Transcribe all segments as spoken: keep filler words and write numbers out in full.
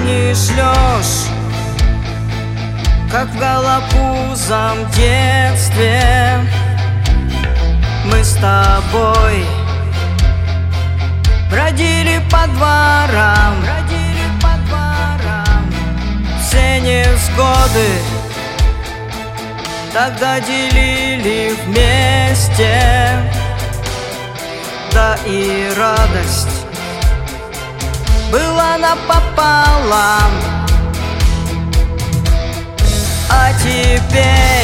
не шлешь, как в голопузом детстве. Мы с тобой бродили по дворам, бродили по дворам. Все невзгоды тогда делили вместе, да и радость была напополам. А теперь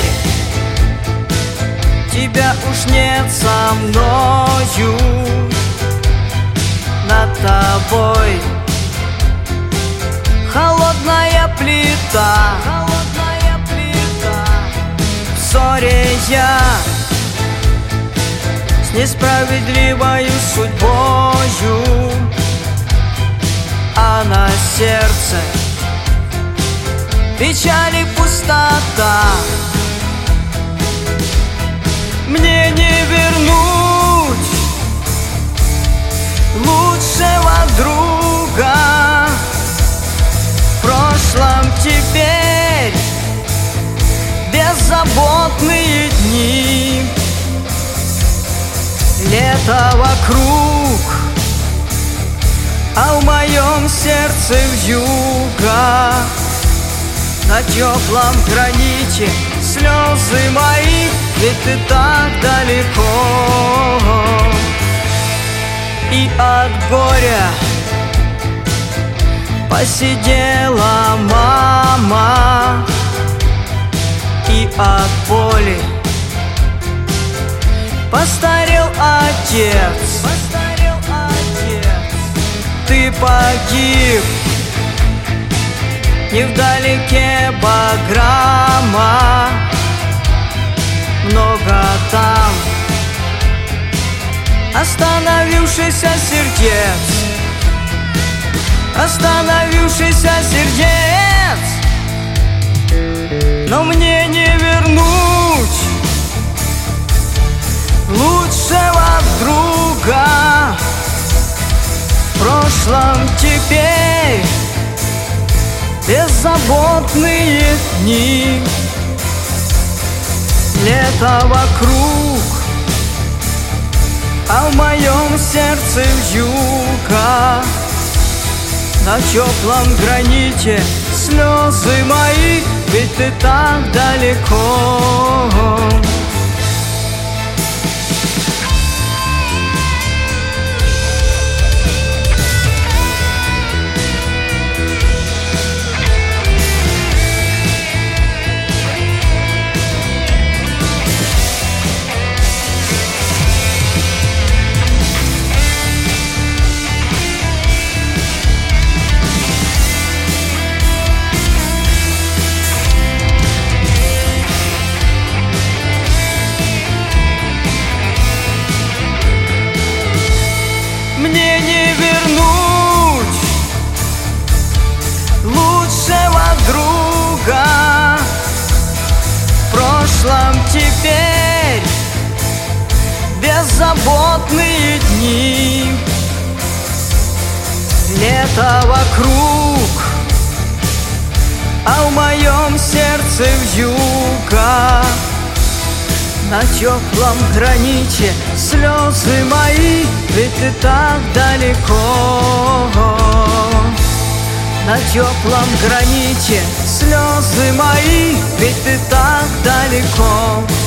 тебя уж нет со мною, над тобой холодная плита, холодная плита. В ссоре я с несправедливою судьбою, а на сердце печаль и пустота. Мне не вернуть лучшего друга. В прошлом теперь беззаботные дни. Лето вокруг, а в моем сердце вьюга. На теплом граните слезы мои, ведь ты так далеко. И от горя посидела мама, и от боли постарел отец. Постарел отец. Ты погиб невдалеке Баграма, много там остановившийся сердец, остановившийся сердец. Но мне не вернуть лучшего друга. В прошлом теперь беззаботные дни. Лето вокруг, а в моем сердце вьюга. На теплом граните слезы мои, ведь ты так далеко. Мне не вернуть лучшего друга. В прошлом теперь беззаботные дни. Лето вокруг, а в моем сердце вьюга. На теплом граните слезы мои, ведь ты так далеко. На теплом граните слезы мои, ведь ты так далеко.